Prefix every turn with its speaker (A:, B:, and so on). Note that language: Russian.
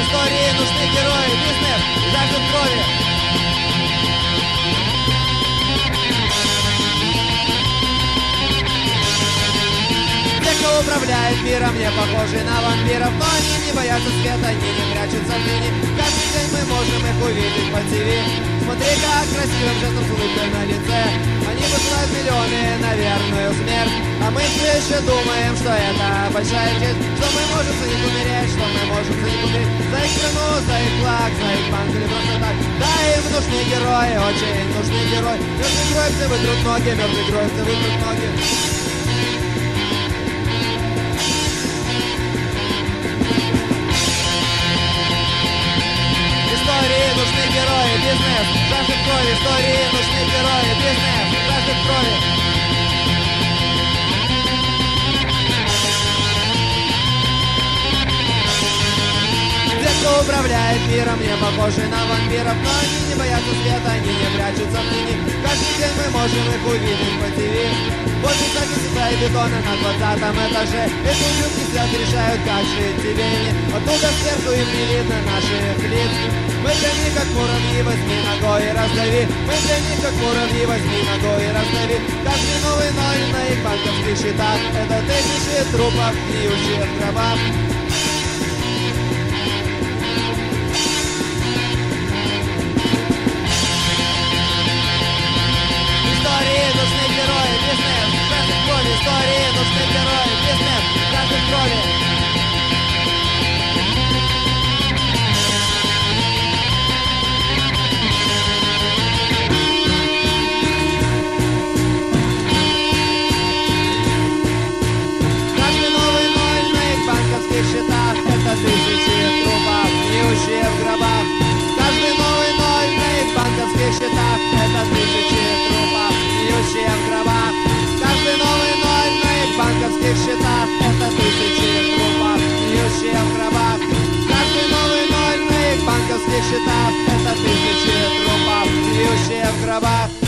A: истории нужны герои, бизнес жаждет крови. Те, кто управляет миром, не похожи на вампиров, но они не боятся света, они не прячутся в тени. Каждый день мы можем их увидеть по ТВ. Смотри, как красивым жестом с улыбкой на лице они посылают миллионы на верную смерть. А мы все еще думаем, что это большая честь, что мы можем за них умереть, что мы можем за них умереть. За их страну, за их флаг, за их банк или просто так. Да, им нужны герои, очень нужны герои. Мертвый герой все вытрут ноги, мертвый герой все вытрут ноги. Истории нужны герои, бизнес жаждет крови. Истории нужны герои, бизнес жаждет крови. Те, кто управляет миром, не похожи на вампиров, но они не боятся света, они не прячутся в тени. Каждый день мы можем их увидеть по ТВ. Возле стаки стекла и бетона на 20-м этаже. Эти ублюдки сидят и решают, как жить тебе и мне. Оттуда сверху им не видно наших лиц. Мы для них как муравьи, возьми ногой и раздави. Мы для них как муравьи, возьми ногой и раздави. Каждый новый ноль на их банковских счетах — это тысячи трупов, гниющих в гробах. Истории нужны герои, бизнес жаждет крови. Истории нужны герои, бизнес жаждет крови. Каждый новый ноль на их банковских счетах — это тысячи трупов, гниющих в гробах. Каждый новый ноль на их банковских счетах — это тысячи трупов, гниющие в гробах. Каждый новый ноль на их банковских счетах — это тысячи трупов, гниющие в гробах. Каждый новый ноль на их банковских счетах — это тысячи трупов, гниющие в гробах.